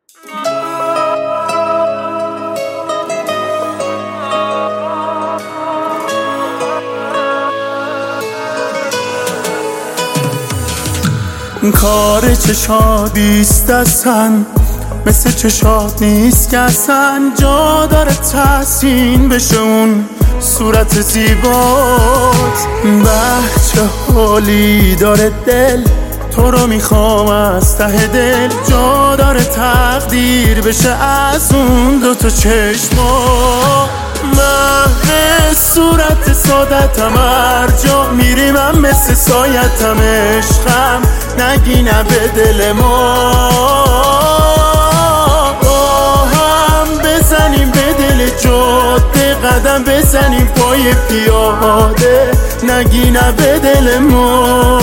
کار چشادیست اصلا، مثل چشاد نیست که اصلا جا داره تحسین بشه اون صورت زیبات. چه حالی داره دل، تو رو میخوام از ته دل، جا داره تقدیر بشه از اون دوتا چشما. محو صورت سادتم، هر جا میری من مثل سایتم، عشقم نگی نه به دل ما. هم بزنیم به دل جاده، قدم بزنیم پای پیاده، نگی نه به دل ما.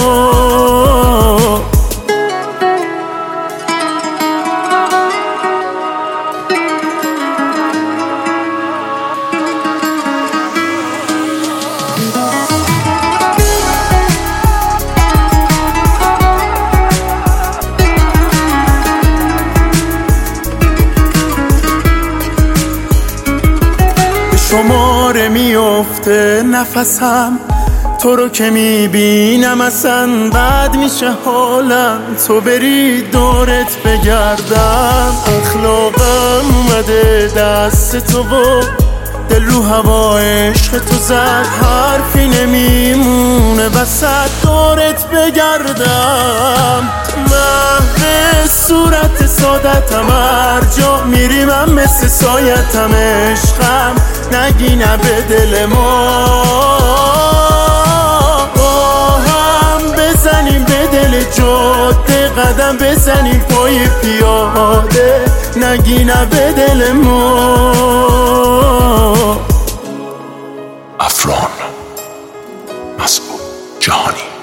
شماره میفته نفسم، تو رو که میبینم اصلا بد میشه حالم، تو بری دورت بگردم. اخلاقم اومده دست تو و دل رو هوا عشق تو زد، حرفی نمیمونه وسط دورت بگردم. محو صورت سادتم، هر جا میری من مثل سایتم، عشقم نگی نه به دل ما. هم بزنیم به دل جاده، قدم بزنیم پای پیاده، نگی نه به دل ما. افران مسعود جهانی.